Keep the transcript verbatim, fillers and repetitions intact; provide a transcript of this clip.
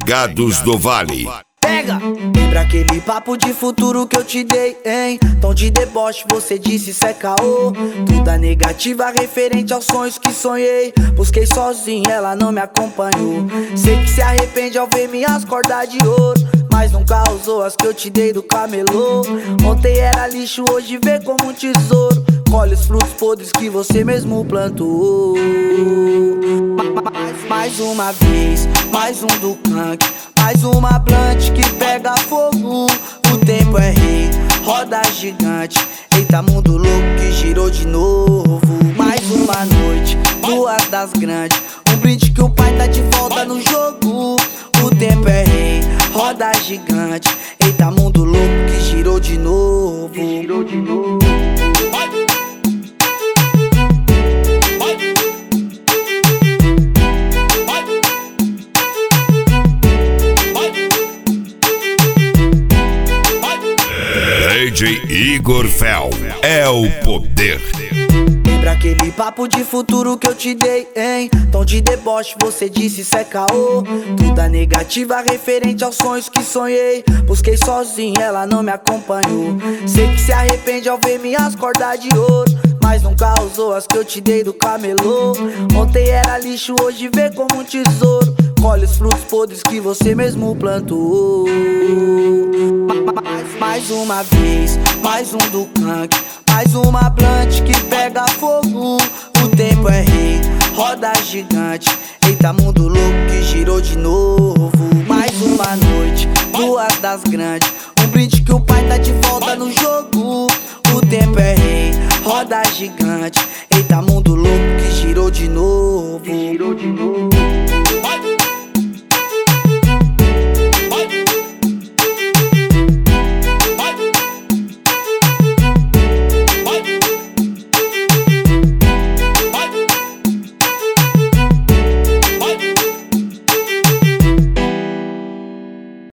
Pegados do Vale. Pega! Lembra aquele papo de futuro que eu te dei, hein? Tom de deboche, você disse cê é caô. Tudo negativa referente aos sonhos que sonhei. Busquei sozinho, ela não me acompanhou. Sei que se arrepende ao ver minhas cordas de ouro, mas nunca usou as que eu te dei do camelô. Ontem era lixo, hoje vê como um tesouro. Colhe os frutos podres que você mesmo plantou. Mais, mais uma vez, mais um do Kank, mais uma blunt que pega fogo. O tempo é rei, roda gigante. Eita, mundo louco que girou de novo. Mais uma noite, duas das grandes. Um brinde que o pai tá de volta no jogo. O tempo é rei, roda gigante. Eita, mundo louco que girou de novo. Que girou de novo. D J Igor Fel é o poder. Lembra aquele papo de futuro que eu te dei, hein? Tom de deboche, você disse cê é caô. Tudo negativa referente aos sonhos que sonhei. Busquei sozinho, ela não me acompanhou. Sei que se arrepende ao ver minhas cordas de ouro, mas nunca usou as que eu te dei do camelô. Ontem era lixo, hoje vê como um tesouro. Colhe os frutos podres que você mesmo plantou. Mais, mais uma vez, mais um do Kank, mais uma blunt que pega fogo. O tempo é rei, roda gigante. Eita, mundo louco que girou de novo. Mais uma noite, duas das grandes. Um brinde que o pai tá de volta no jogo. O tempo é rei, roda gigante. Eita, mundo louco que girou de novo. Que girou de novo.